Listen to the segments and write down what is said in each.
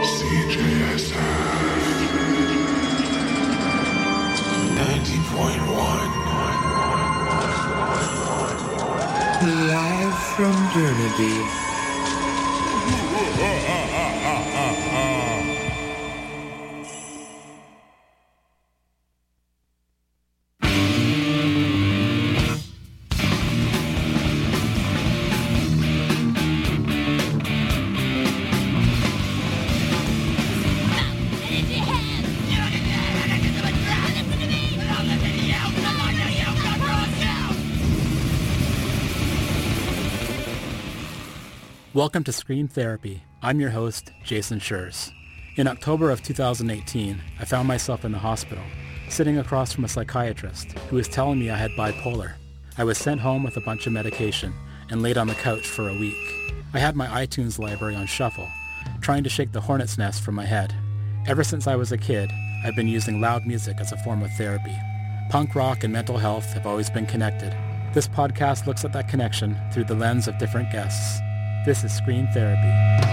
CJSF 90.1. Live from Burnaby. Welcome to Scream Therapy. I'm your host, Jason Schurz. In October of 2018, I found myself in the hospital, sitting across from a psychiatrist who was telling me I had bipolar. I was sent home with a bunch of medication and laid on the couch for a week. I had my iTunes library on shuffle, trying to shake the hornet's nest from my head. Ever since I was a kid, I've been using loud music as a form of therapy. Punk rock and mental health have always been connected. This podcast looks at that connection through the lens of different guests. This is Scream Therapy.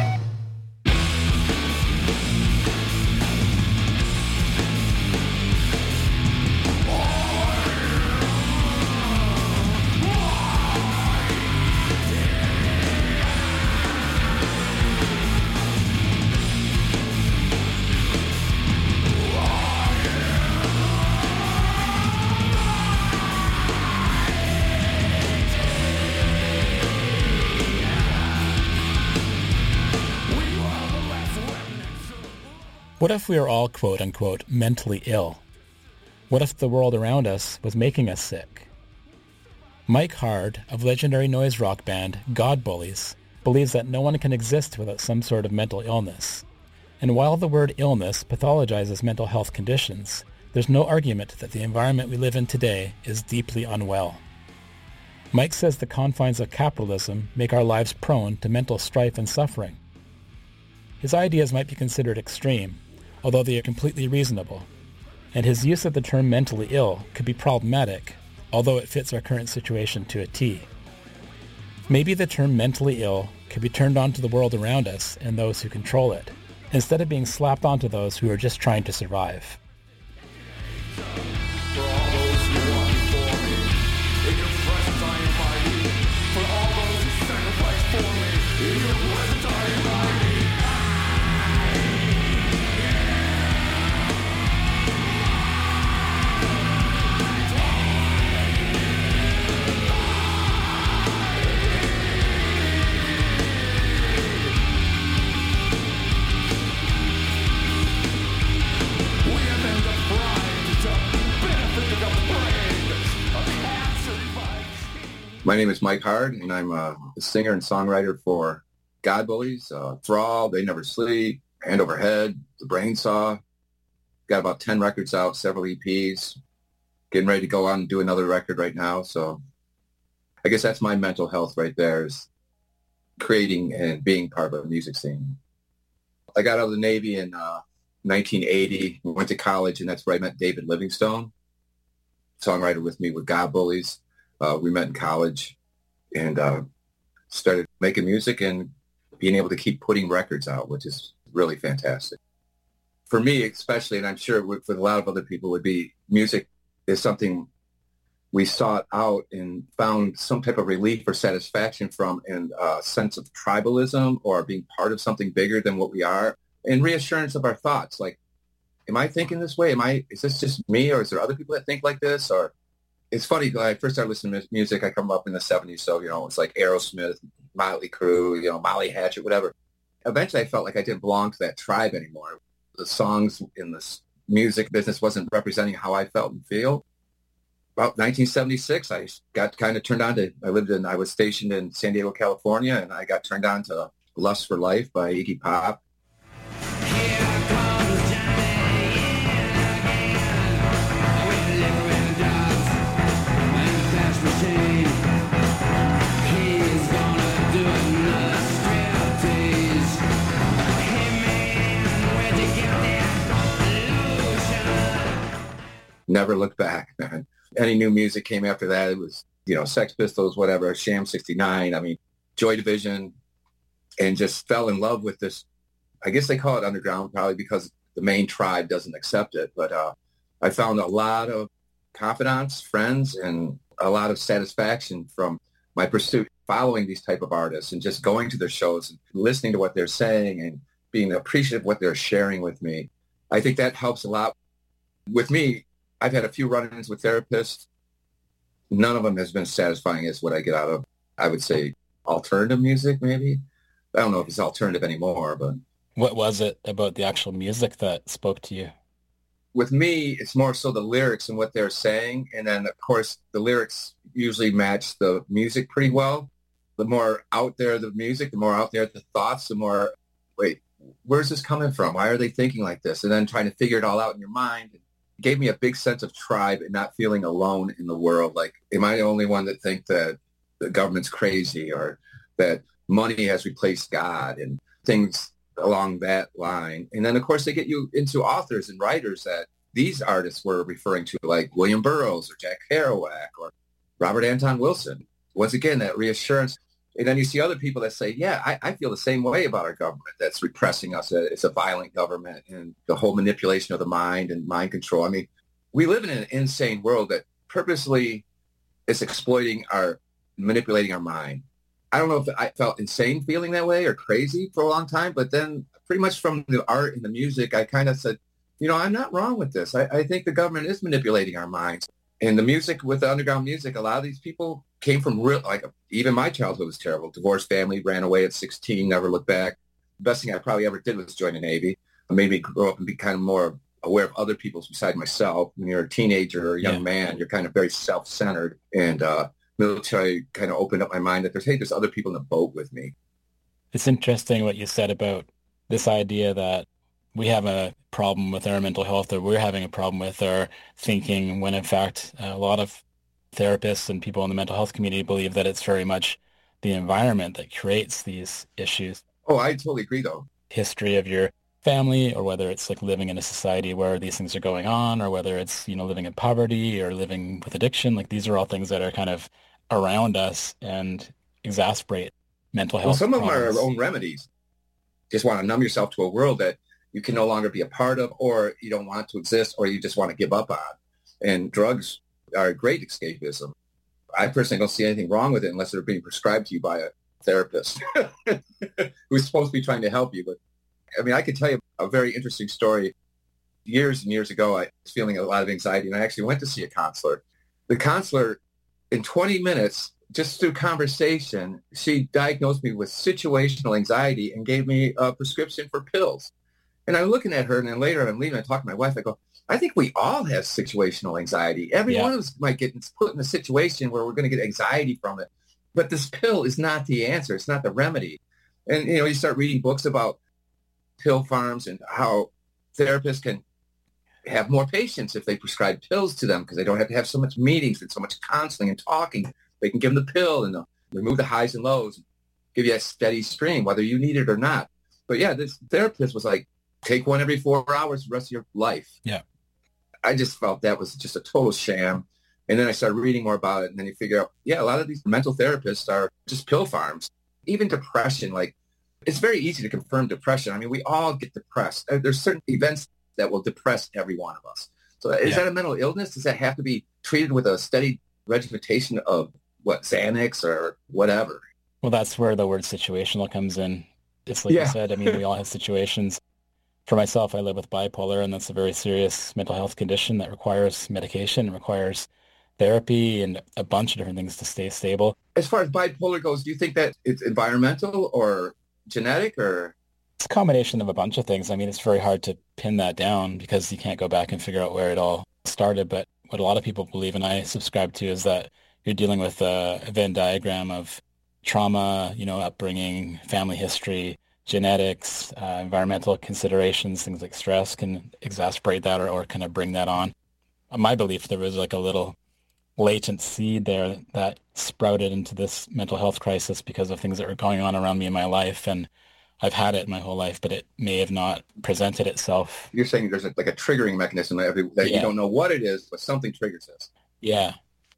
What if we are all, quote-unquote, mentally ill? What if the world around us was making us sick? Mike Hard, of legendary noise rock band God Bullies, believes that no one can exist without some sort of mental illness. And while the word illness pathologizes mental health conditions, there's no argument that the environment we live in today is deeply unwell. Mike says the confines of capitalism make our lives prone to mental strife and suffering. His ideas might be considered extreme, although they are completely reasonable, and his use of the term mentally ill could be problematic, although it fits our current situation to a T. Maybe the term mentally ill could be turned on to the world around us and those who control it, instead of being slapped onto those who are just trying to survive. My name is Mike Hard, and I'm a singer and songwriter for God Bullies, Thrall, They Never Sleep, Hand Over Head, The Brain Saw. Got about 10 records out, several EPs. Getting ready to go on and do another record right now. So I guess that's my mental health right there, is creating and being part of a music scene. I got out of the Navy in 1980, went to college, and that's where I met David Livingstone, songwriter with me with God Bullies. We met in college and started making music and being able to keep putting records out, which is really fantastic. For me especially, and I'm sure for a lot of other people, would be music is something we sought out and found some type of relief or satisfaction from, and a sense of tribalism or being part of something bigger than what we are, and reassurance of our thoughts. Like, am I thinking this way? Is this just me, or is there other people that think like this? Or it's funny, when I first started listening to music, I come up in the 70s, so, it's like Aerosmith, Motley Crue, Molly Hatchet, whatever. Eventually, I felt like I didn't belong to that tribe anymore. The songs in the music business wasn't representing how I felt and feel. About 1976, I got kind of turned on to, I was stationed in San Diego, California, and I got turned on to Lust for Life by Iggy Pop. Never looked back, man. Any new music came after that, it was, Sex Pistols, whatever, Sham 69, Joy Division, and just fell in love with this I guess they call it underground probably because the main tribe doesn't accept it. But I found a lot of confidants, friends, and a lot of satisfaction from my pursuit following these type of artists and just going to their shows and listening to what they're saying and being appreciative of what they're sharing with me. I think that helps a lot. With me, I've had a few run-ins with therapists. None of them has been satisfying as what I get out of, I would say, alternative music, maybe. I don't know if it's alternative anymore, but... What was it about the actual music that spoke to you? With me, it's more so the lyrics and what they're saying. And then, of course, the lyrics usually match the music pretty well. The more out there the music, the more out there the thoughts, the more, wait, where's this coming from? Why are they thinking like this? And then trying to figure it all out in your mind. It gave me a big sense of tribe and not feeling alone in the world. Like, am I the only one that think that the government's crazy or that money has replaced God and things along that line? And then, of course, they get you into authors and writers that these artists were referring to, like William Burroughs or Jack Kerouac or Robert Anton Wilson. Once again, that reassurance. And then you see other people that say, yeah, I feel the same way about our government that's repressing us. It's a violent government and the whole manipulation of the mind and mind control. I mean, we live in an insane world that purposely is exploiting manipulating our mind. I don't know if I felt insane feeling that way or crazy for a long time, but then pretty much from the art and the music, I kind of said, I'm not wrong with this. I think the government is manipulating our minds. And the music, with the underground music, a lot of these people came from even my childhood was terrible. Divorced family, ran away at 16, never looked back. The best thing I probably ever did was join the Navy. It made me grow up and be kind of more aware of other people besides myself. When you're a teenager or a young man, you're kind of very self-centered. And military kind of opened up my mind that there's other people in the boat with me. It's interesting what you said about this idea that we have a problem with our mental health, or we're having a problem with our thinking, when in fact a lot of therapists and people in the mental health community believe that it's very much the environment that creates these issues. Oh, I totally agree, though. History of your family, or whether it's like living in a society where these things are going on, or whether it's, living in poverty or living with addiction. Like, these are all things that are kind of around us and exacerbate mental health. Well, some problems. of them are our own remedies. Just want to numb yourself to a world that you can no longer be a part of, or you don't want to exist, or you just want to give up on. And drugs are a great escapism. I personally don't see anything wrong with it unless they're being prescribed to you by a therapist who's supposed to be trying to help you. But I mean, I could tell you a very interesting story. Years and years ago, I was feeling a lot of anxiety, and I actually went to see a counselor. The counselor, in 20 minutes, just through conversation, she diagnosed me with situational anxiety and gave me a prescription for pills. And I'm looking at her, and then later I'm leaving, I talk to my wife, I go, I think we all have situational anxiety. Every one of us might get put in a situation where we're going to get anxiety from it. But this pill is not the answer. It's not the remedy. And, you start reading books about pill farms and how therapists can have more patients if they prescribe pills to them, because they don't have to have so much meetings and so much counseling and talking. They can give them the pill and they'll remove the highs and lows, give you a steady stream, whether you need it or not. But yeah, this therapist was like, take one every 4 hours the rest of your life. Yeah. I just felt that was just a total sham. And then I started reading more about it, and then you figure out, a lot of these mental therapists are just pill farms. Even depression, it's very easy to confirm depression. I mean, we all get depressed. There's certain events that will depress every one of us. So is that a mental illness? Does that have to be treated with a steady regimentation of Xanax or whatever? Well, that's where the word situational comes in. It's like you said, I mean, we all have situations. For myself, I live with bipolar, and that's a very serious mental health condition that requires medication, requires therapy, and a bunch of different things to stay stable. As far as bipolar goes, do you think that it's environmental or genetic, or? It's a combination of a bunch of things. I mean, it's very hard to pin that down because you can't go back and figure out where it all started. But what a lot of people believe, and I subscribe to, is that you're dealing with a Venn diagram of trauma, upbringing, family history, genetics, environmental considerations, things like stress can exacerbate that or kind of bring that on. My belief, there was like a little latent seed there that sprouted into this mental health crisis because of things that were going on around me in my life. And I've had it my whole life, but it may have not presented itself. You're saying there's a triggering mechanism that you don't know what it is, but something triggers this. Yeah.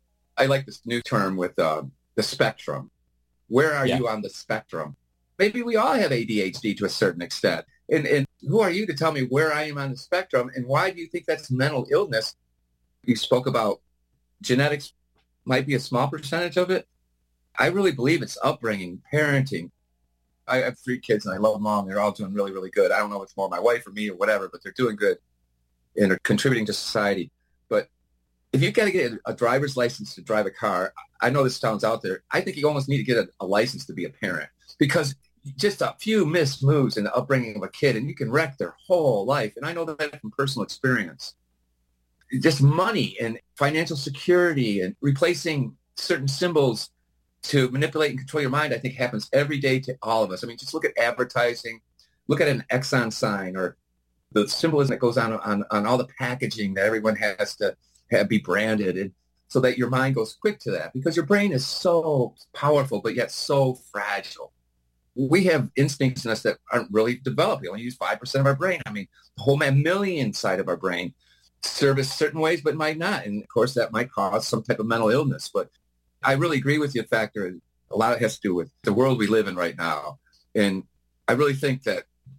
I like this new term with the spectrum. Where are you on the spectrum? Maybe we all have ADHD to a certain extent. And who are you to tell me where I am on the spectrum? And why do you think that's mental illness? You spoke about genetics might be a small percentage of it. I really believe it's upbringing, parenting. I have 3 kids and I love them all. And they're all doing really, really good. I don't know if it's more my wife or me or whatever, but they're doing good and are contributing to society. But if you've got to get a driver's license to drive a car, I know this sounds out there. I think you almost need to get a license to be a parent, because just a few missed moves in the upbringing of a kid and you can wreck their whole life. And I know that from personal experience. Just money and financial security and replacing certain symbols to manipulate and control your mind, I think happens every day to all of us. I mean, just look at advertising, look at an Exxon sign or the symbolism that goes on all the packaging that everyone has to be branded, and so that your mind goes quick to that, because your brain is so powerful, but yet so fragile. We have instincts in us that aren't really developed. We only use 5% of our brain. I mean, the whole mammalian side of our brain service certain ways, but might not. And of course, that might cause some type of mental illness. But I really agree with you, Factor. A lot of it has to do with the world we live in right now. And I really think that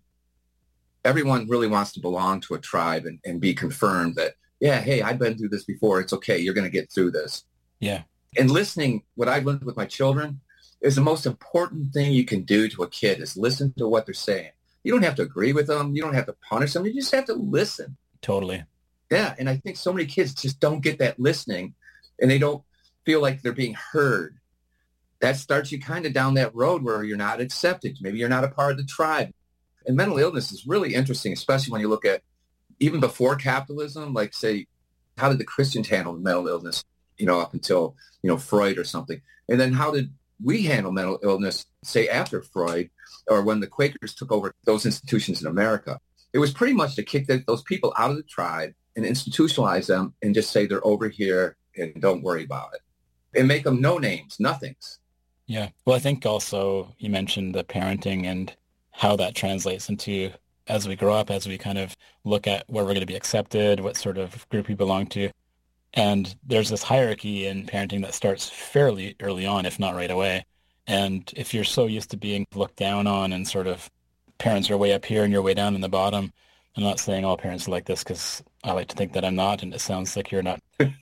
everyone really wants to belong to a tribe and be confirmed that, yeah, hey, I've been through this before. It's okay. You're going to get through this. Yeah. And listening, what I've learned with my children is the most important thing you can do to a kid is listen to what they're saying. You don't have to agree with them. You don't have to punish them. You just have to listen. Totally. Yeah. And I think so many kids just don't get that listening, and they don't feel like they're being heard. That starts you kind of down that road where you're not accepted. Maybe you're not a part of the tribe. And mental illness is really interesting, especially when you look at even before capitalism, like, say, how did the Christians handle mental illness, up until, Freud or something? And then how did we handle mental illness, say, after Freud, or when the Quakers took over those institutions in America? It was pretty much to kick those people out of the tribe and institutionalize them and just say they're over here and don't worry about it. And make them no names, nothings. Yeah. Well, I think also you mentioned the parenting and how that translates into, as we grow up, as we kind of look at where we're going to be accepted, what sort of group we belong to. And there's this hierarchy in parenting that starts fairly early on, if not right away. And if you're so used to being looked down on and sort of parents are way up here and you're way down in the bottom, I'm not saying all parents are like this, because I like to think that I'm not, and it sounds like you're not.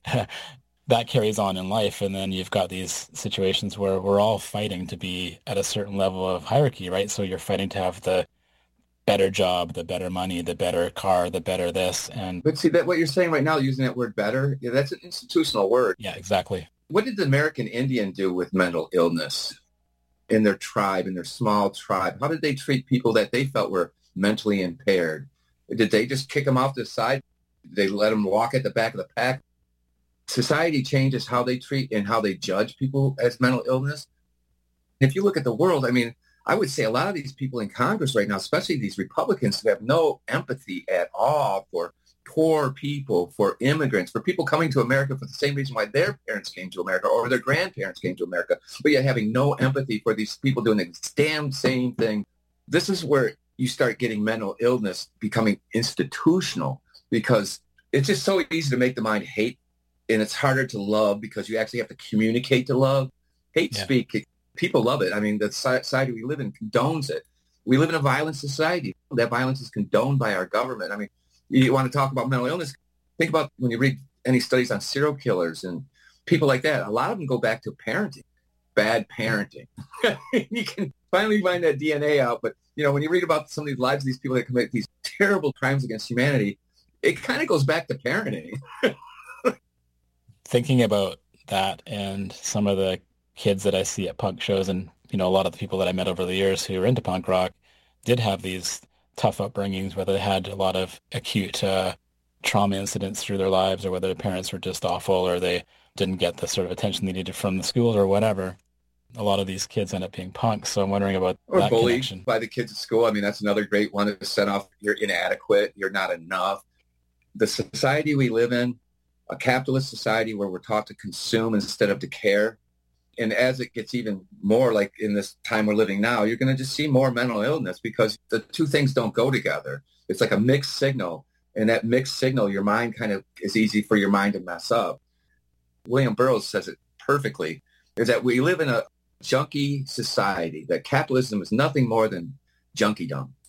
That carries on in life. And then you've got these situations where we're all fighting to be at a certain level of hierarchy, right? So you're fighting to have the better job, the better money, the better car, the better this. But see, that what you're saying right now, using that word better, that's an institutional word. Yeah, exactly. What did the American Indian do with mental illness in their tribe, in their small tribe? How did they treat people that they felt were mentally impaired? Did they just kick them off to the side? Did they let them walk at the back of the pack? Society changes how they treat and how they judge people as mental illness. If you look at the world, I mean, I would say a lot of these people in Congress right now, especially these Republicans, who have no empathy at all for poor people, for immigrants, for people coming to America for the same reason why their parents came to America or their grandparents came to America, but yet having no empathy for these people doing the damn same thing. This is where you start getting mental illness becoming institutional, because it's just so easy to make the mind hate, and it's harder to love because you actually have to communicate to love. Hate speak, people love it. I mean, the society we live in condones it. We live in a violent society. That violence is condoned by our government. I mean, you want to talk about mental illness, think about when you read any studies on serial killers and people like that. A lot of them go back to parenting, bad parenting. You can finally find that DNA out. But, when you read about some of these lives of these people that commit these terrible crimes against humanity, it kind of goes back to parenting. Thinking about that and some of the kids that I see at punk shows, and, a lot of the people that I met over the years who were into punk rock did have these tough upbringings, whether they had a lot of acute trauma incidents through their lives, or whether their parents were just awful, or they didn't get the sort of attention they needed from the schools or whatever. A lot of these kids end up being punks. So I'm wondering about that bullied connection. By the kids at school. I mean, that's another great one to set off. You're inadequate. You're not enough. The society we live in, a capitalist society where we're taught to consume instead of to care. And as it gets even more like in this time we're living now, you're going to just see more mental illness, because the two things don't go together. It's like a mixed signal. And that mixed signal, your mind kind of is easy for your mind to mess up. William Burroughs says it perfectly, is that we live in a junkie society, that capitalism is nothing more than junkiedom.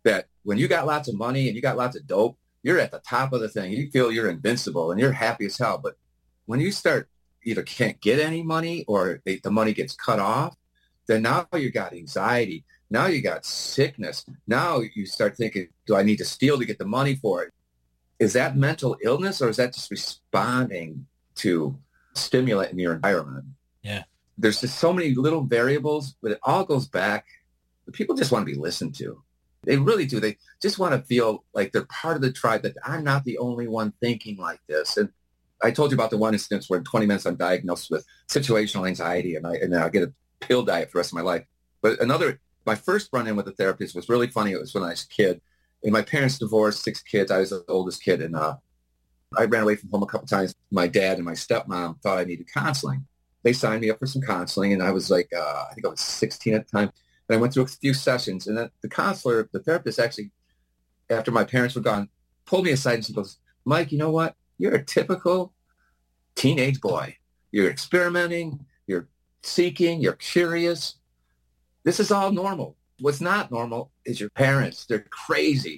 that when you got lots of money and you got lots of dope, you're at the top of the thing. You feel you're invincible and you're happy as hell. But when you start either can't get any money or the money gets cut off, then now you got anxiety. Now you got sickness. Now you start thinking, do I need to steal to get the money for it? Is that mental illness, or is that just responding to stimulant in your environment? Yeah. There's just so many little variables, but it all goes back. People just want to be listened to. They really do. They just want to feel like they're part of the tribe, that I'm not the only one thinking like this. And I told you about the one instance where in 20 minutes I'm diagnosed with situational anxiety, and I get a pill diet for the rest of my life. But my first run-in with a therapist was really funny. It was when I was a kid. And my parents divorced, 6 kids. I was the oldest kid. And I ran away from home a couple times. My dad and my stepmom thought I needed counseling. They signed me up for some counseling. And I was like, I think I was 16 at the time. And I went through a few sessions. And then the therapist actually, after my parents were gone, pulled me aside and she goes, Mike, you know what? You're a typical teenage boy. You're experimenting. You're seeking. You're curious. This is all normal. What's not normal is your parents. They're crazy.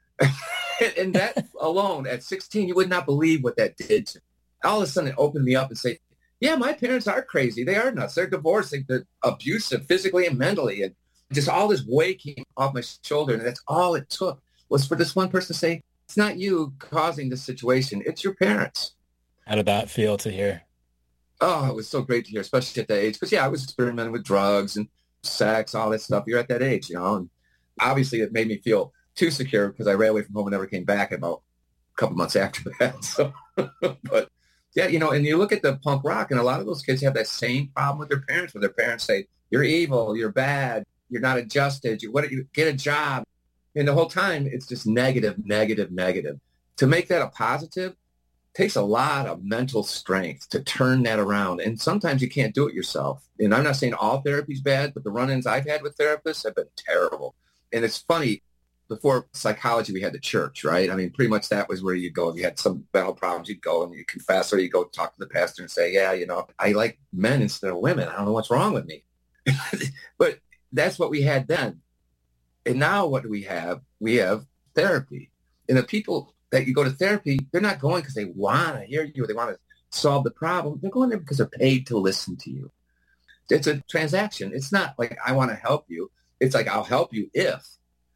And that alone, at 16, you would not believe what that did to me. All of a sudden, it opened me up and say, yeah, my parents are crazy. They are nuts. They're divorced. They're abusive physically and mentally. And just all this weight came off my shoulder. And that's all it took was for this one person to say, it's not you causing this situation. It's your parents. How did that feel to hear? Oh, it was so great to hear, especially at that age. Because, I was experimenting with drugs and sex, all that stuff. You're at that age, And obviously, it made me feel too secure because I ran away from home and never came back about a couple months after that. So, but yeah, and you look at the punk rock, and a lot of those kids have that same problem with their parents, where their parents say, "You're evil, you're bad, you're not adjusted. You get a job," and the whole time it's just negative, negative, negative. To make that a positive takes a lot of mental strength to turn that around. And sometimes you can't do it yourself. And I'm not saying all therapy is bad, but the run-ins I've had with therapists have been terrible. And it's funny, before psychology, we had the church, right? I mean, pretty much that was where you go. If you had some mental problems, you'd go and you confess, or you go talk to the pastor and say, yeah, I like men instead of women. I don't know what's wrong with me. But that's what we had then. And now what do we have? We have therapy. And the people that you go to therapy, they're not going because they want to hear you or they want to solve the problem. They're going there because they're paid to listen to you. It's a transaction. It's not like I want to help you. It's like I'll help you if.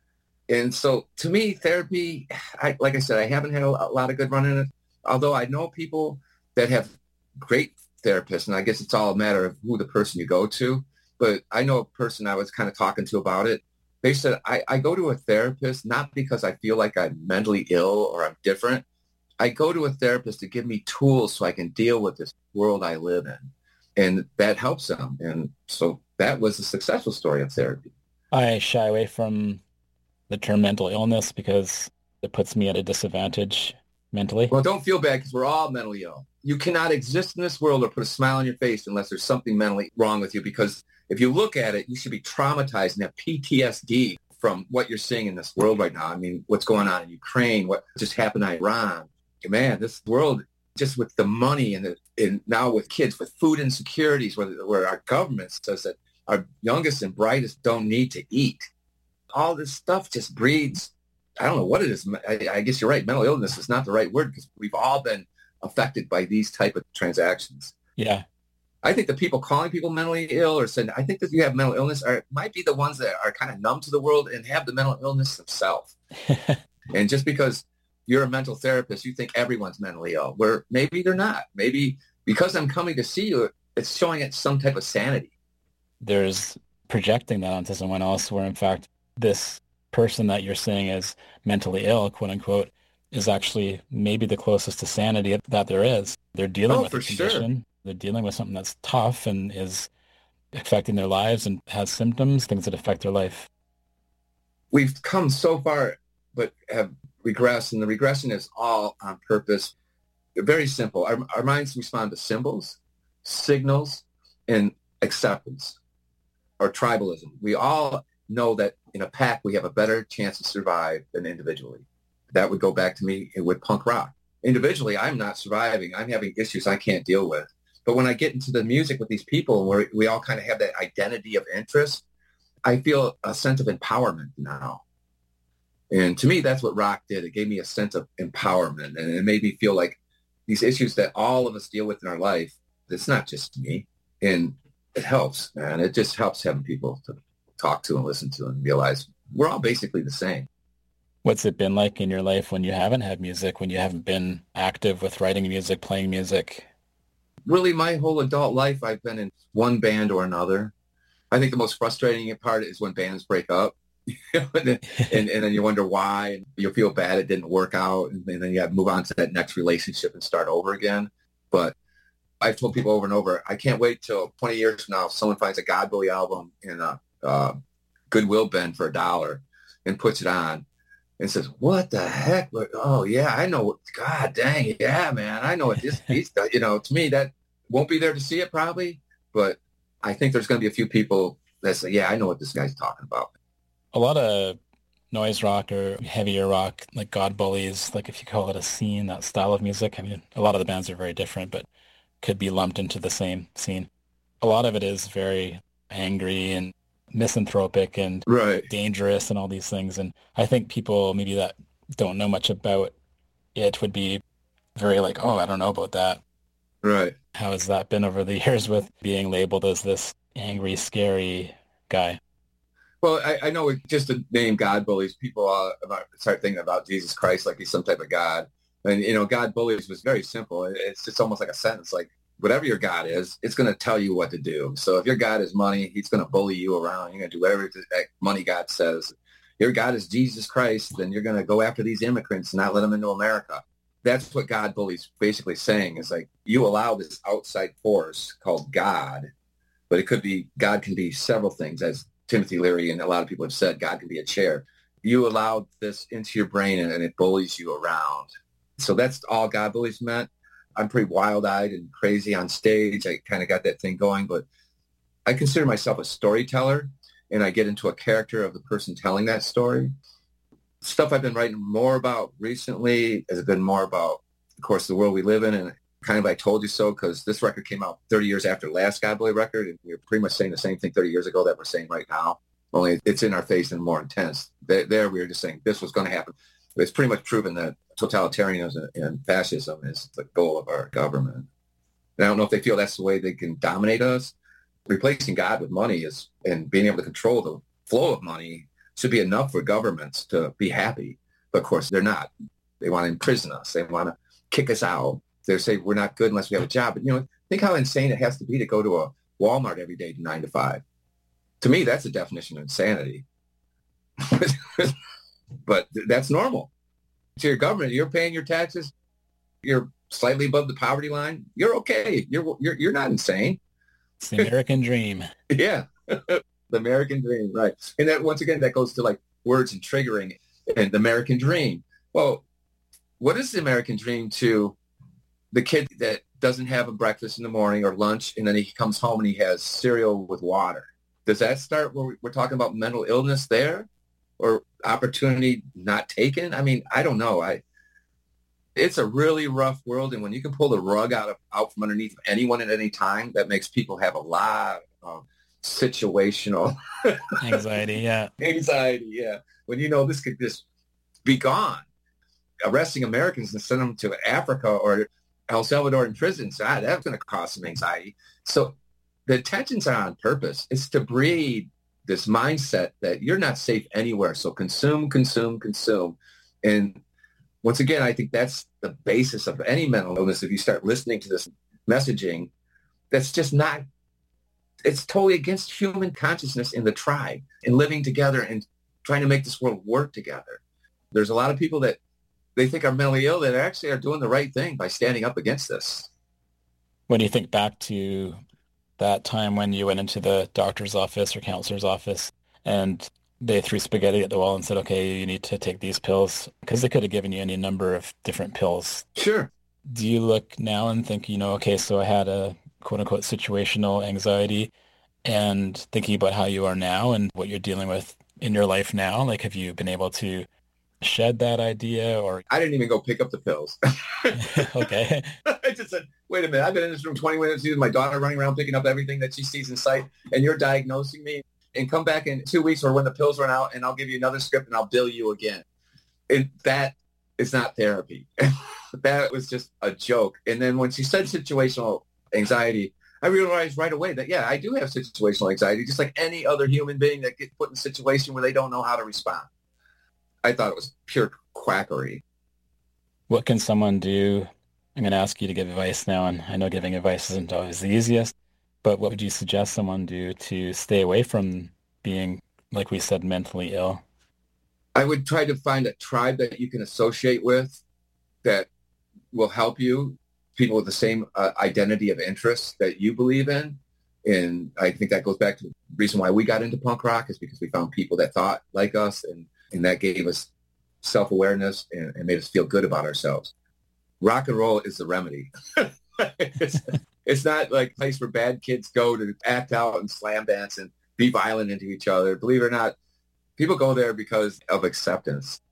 And so to me, therapy, like I said, I haven't had a lot of good run in it, although I know people that have great therapists, and I guess it's all a matter of who the person you go to. But I know a person I was kind of talking to about it. They said, I go to a therapist not because I feel like I'm mentally ill or I'm different. I go to a therapist to give me tools so I can deal with this world I live in. And that helps them. And so that was a successful story of therapy. I shy away from the term mental illness because it puts me at a disadvantage mentally. Well, don't feel bad because we're all mentally ill. You cannot exist in this world or put a smile on your face unless there's something mentally wrong with you, because if you look at it, you should be traumatized and have PTSD from what you're seeing in this world right now. I mean, what's going on in Ukraine, what just happened in Iran. Man, this world, just with the money and now with kids, with food insecurities, where our government says that our youngest and brightest don't need to eat. All this stuff just breeds, I don't know what it is. I guess you're right. Mental illness is not the right word because we've all been affected by these type of transactions. Yeah. I think the people calling people mentally ill or saying, I think that you have mental illness might be the ones that are kind of numb to the world and have the mental illness themselves. And just because you're a mental therapist, you think everyone's mentally ill, where maybe they're not. Maybe because I'm coming to see you, it's showing it some type of sanity. There's projecting that onto someone else where, in fact, this person that you're saying is mentally ill, quote unquote, is actually maybe the closest to sanity that there is. They're dealing with a condition. Sure. They're dealing with something that's tough and is affecting their lives and has symptoms, things that affect their life. We've come so far, but have regressed, and the regression is all on purpose. They're very simple. Our minds respond to symbols, signals, and acceptance, or tribalism. We all know that in a pack, we have a better chance to survive than individually. That would go back to me with punk rock. Individually, I'm not surviving. I'm having issues I can't deal with. But when I get into the music with these people where we all kind of have that identity of interest, I feel a sense of empowerment now. And to me, that's what rock did. It gave me a sense of empowerment, and it made me feel like these issues that all of us deal with in our life, it's not just me. And it helps, man. It just helps having people to talk to and listen to and realize we're all basically the same. What's it been like in your life when you haven't had music, when you haven't been active with writing music, playing music? Really, my whole adult life, I've been in one band or another. I think the most frustrating part is when bands break up. and then you wonder why, and you feel bad it didn't work out, and then you have to move on to that next relationship and start over again. But I've told people over and over, I can't wait till 20 years from now if someone finds a God Bully album in a Goodwill bin for $1 and puts it on and says, what the heck? Oh, yeah, I know. God dang, yeah, man, I know what this piece does. To me, that won't be there to see it probably, but I think there's going to be a few people that say, yeah, I know what this guy's talking about. A lot of noise rock or heavier rock, like God Bullies, like if you call it a scene, that style of music, I mean, a lot of the bands are very different, but could be lumped into the same scene. A lot of it is very angry and misanthropic and dangerous and all these things. And I think people maybe that don't know much about it would be very like, oh, I don't know about that. Right. How has that been over the years with being labeled as this angry, scary guy? Well, I know just the name God Bullies, people start thinking about Jesus Christ like he's some type of God. And, God Bullies was very simple. It's just almost like a sentence, like whatever your God is, it's going to tell you what to do. So if your God is money, he's going to bully you around. You're going to do whatever that money God says. Your God is Jesus Christ, then you're going to go after these immigrants and not let them into America. That's what God Bullies basically saying is like you allow this outside force called God, but God can be several things, as Timothy Leary and a lot of people have said, God can be a chair. You allow this into your brain and it bullies you around. So that's all God Bullies meant. I'm pretty wild-eyed and crazy on stage. I kind of got that thing going, but I consider myself a storyteller, and I get into a character of the person telling that story. Stuff I've been writing more about recently has been more about, of course, the world we live in, and kind of I told you so, because this record came out 30 years after the last God Bully record, and we were pretty much saying the same thing 30 years ago that we're saying right now, only it's in our face and more intense. There we were just saying this was going to happen. It's pretty much proven that totalitarianism and fascism is the goal of our government. And I don't know if they feel that's the way they can dominate us. Replacing God with money and being able to control the flow of money should be enough for governments to be happy. But of course, they're not. They want to imprison us. They want to kick us out. They say we're not good unless we have a job. But, think how insane it has to be to go to a Walmart every day to 9 to 5. To me, that's the definition of insanity. But that's normal. To your government, you're paying your taxes. You're slightly above the poverty line. You're okay. You're not insane. It's the American dream. Yeah, the American dream, right? And that once again, that goes to like words and triggering and the American dream. Well, what is the American dream to the kid that doesn't have a breakfast in the morning or lunch, and then he comes home and he has cereal with water? Does that start where we're talking about mental illness there, or opportunity not taken? I mean, I don't know. It's a really rough world, and when you can pull the rug out from underneath anyone at any time, that makes people have a lot of situational anxiety. Yeah, anxiety. Yeah, when this could just be gone. Arresting Americans and send them to Africa or El Salvador in prison, so that's going to cause some anxiety. So the intentions are on purpose. It's to breed this mindset that you're not safe anywhere. So consume, consume, consume. And once again, I think that's the basis of any mental illness. If you start listening to this messaging, that's just not, it's totally against human consciousness in the tribe and living together and trying to make this world work together. There's a lot of people that they think are mentally ill that actually are doing the right thing by standing up against this. When you think back to that time when you went into the doctor's office or counselor's office and they threw spaghetti at the wall and said, okay, you need to take these pills, because they could have given you any number of different pills. Sure. Do you look now and think, okay, so I had a quote unquote situational anxiety, and thinking about how you are now and what you're dealing with in your life now, like have you been able to shed that idea? Or I didn't even go pick up the pills. Okay. I just said, wait a minute, I've been in this room 20 minutes with my daughter running around picking up everything that she sees in sight, and you're diagnosing me, and come back in 2 weeks or when the pills run out and I'll give you another script and I'll bill you again. that is not therapy. That was just a joke. And then when she said situational anxiety, I realized right away that, yeah, I do have situational anxiety, just like any other human being that gets put in a situation where they don't know how to respond. I thought it was pure quackery. What can someone do? I'm going to ask you to give advice now, and I know giving advice isn't always the easiest, but what would you suggest someone do to stay away from being, like we said, mentally ill? I would try to find a tribe that you can associate with that will help you, people with the same identity of interest that you believe in. And I think that goes back to the reason why we got into punk rock, is because we found people that thought like us, and that gave us self-awareness and made us feel good about ourselves. Rock and roll is the remedy. It's not like a place where bad kids go to act out and slam dance and be violent into each other. Believe it or not, people go there because of acceptance.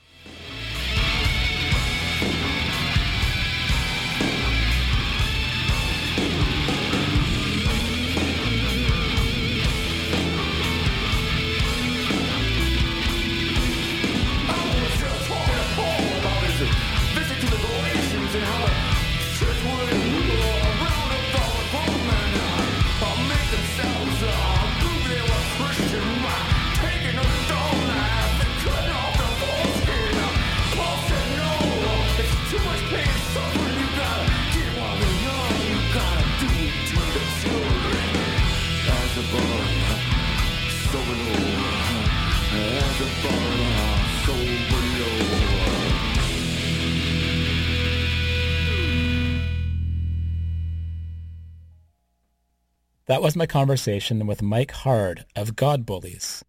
That was my conversation with Mike Hard of God Bullies,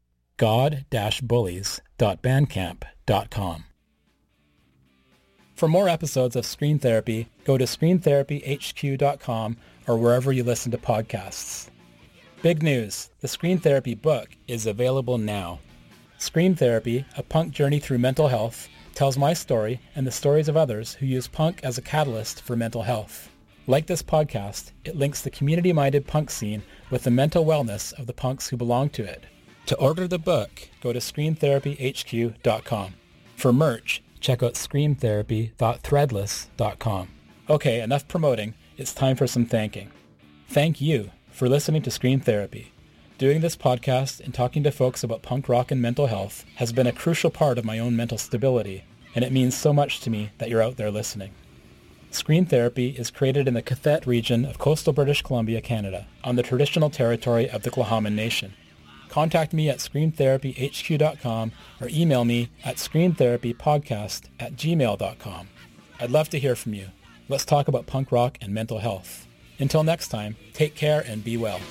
god-bullies.bandcamp.com. For more episodes of Screen Therapy, go to screentherapyhq.com or wherever you listen to podcasts. Big news, the Screen Therapy book is available now. Screen Therapy, A Punk Journey Through Mental Health, tells my story and the stories of others who use punk as a catalyst for mental health. Like this podcast, it links the community-minded punk scene with the mental wellness of the punks who belong to it. To order the book, go to screentherapyhq.com. For merch, check out screentherapy.threadless.com. Okay, enough promoting. It's time for some thanking. Thank you for listening to Screen Therapy. Doing this podcast and talking to folks about punk rock and mental health has been a crucial part of my own mental stability, and it means so much to me that you're out there listening. Screen Therapy is created in the Cathet region of coastal British Columbia, Canada, on the traditional territory of the Tla'amin Nation. Contact me at screentherapyhq.com or email me at screentherapypodcast@gmail.com. I'd love to hear from you. Let's talk about punk rock and mental health. Until next time, take care and be well.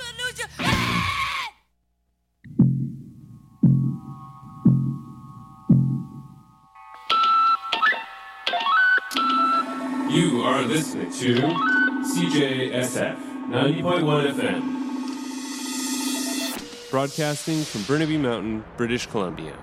You are listening to CJSF 90.1 FM. Broadcasting from Burnaby Mountain, British Columbia.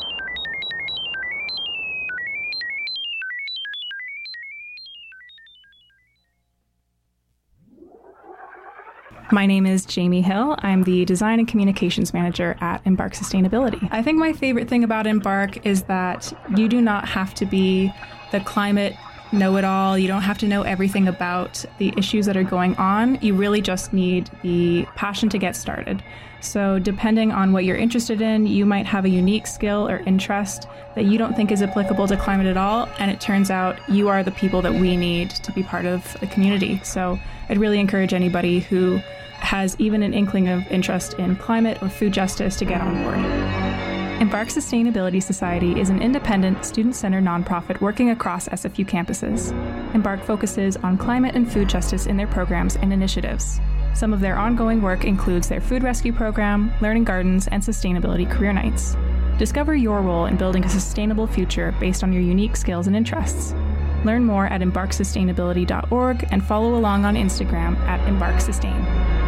My name is Jamie Hill. I'm the Design and Communications Manager at Embark Sustainability. I think my favorite thing about Embark is that you do not have to be the climate know-it-all. You don't have to know everything about the issues that are going on. You really just need the passion to get started. So depending on what you're interested in, you might have a unique skill or interest that you don't think is applicable to climate at all, and it turns out you are the people that we need to be part of the community. So I'd really encourage anybody who has even an inkling of interest in climate or food justice to get on board. Embark Sustainability Society is an independent, student-centered nonprofit working across SFU campuses. Embark focuses on climate and food justice in their programs and initiatives. Some of their ongoing work includes their food rescue program, learning gardens, and sustainability career nights. Discover your role in building a sustainable future based on your unique skills and interests. Learn more at embarksustainability.org and follow along on Instagram at embarksustain.